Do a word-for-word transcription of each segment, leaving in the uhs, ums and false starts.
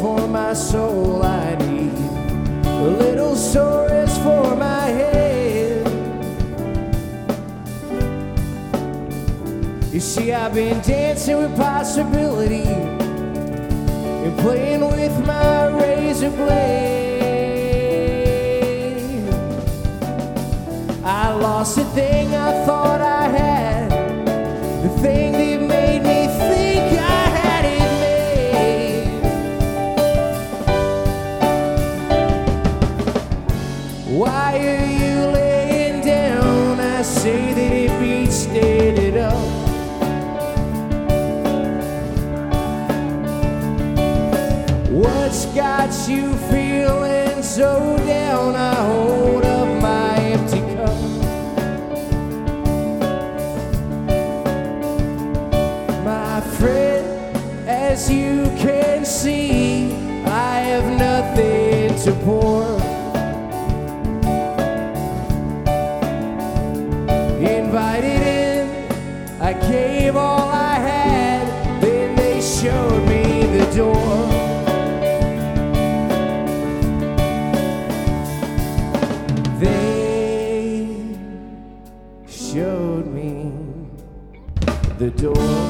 for my soul I need, a little soreness for my head. You see, I've been dancing with possibility and playing with my razor blade. I lost the thing I thought I had, the thing that made me think I had it made. Why are you laying down? I say that it beats standing up. What's got you feeling so down? I hold up my empty cup. My friend, as you can see, I have nothing to pour. Invited in, I gave all I had, then they showed me the door. They showed me the door.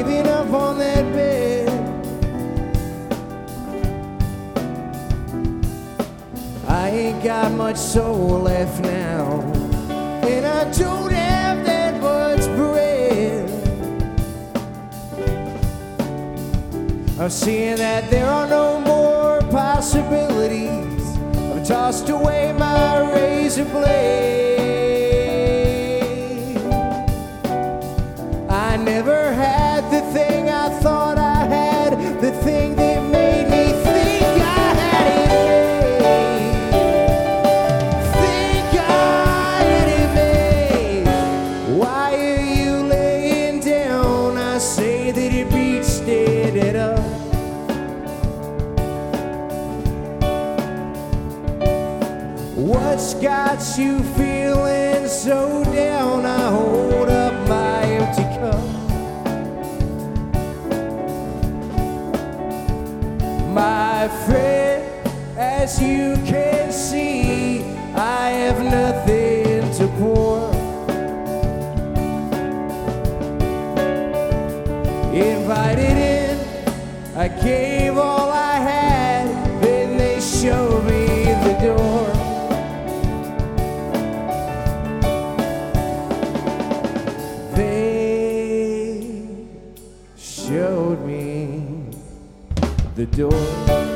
giving up on that bed. I ain't got much soul left now, and I don't have that much bread. I'm seeing that there are no more possibilities. I've tossed away my razor blade. I never had the thing I thought I had, the thing that made me think I had it made. Think I had it made. Why are you laying down? I say that it beats dead it up. What's got you feeling so down? I hold up my empty cup. My friend, as you can see, I have nothing to pour. Invited in, I gave all I had, then they showed me the door. They showed me the door.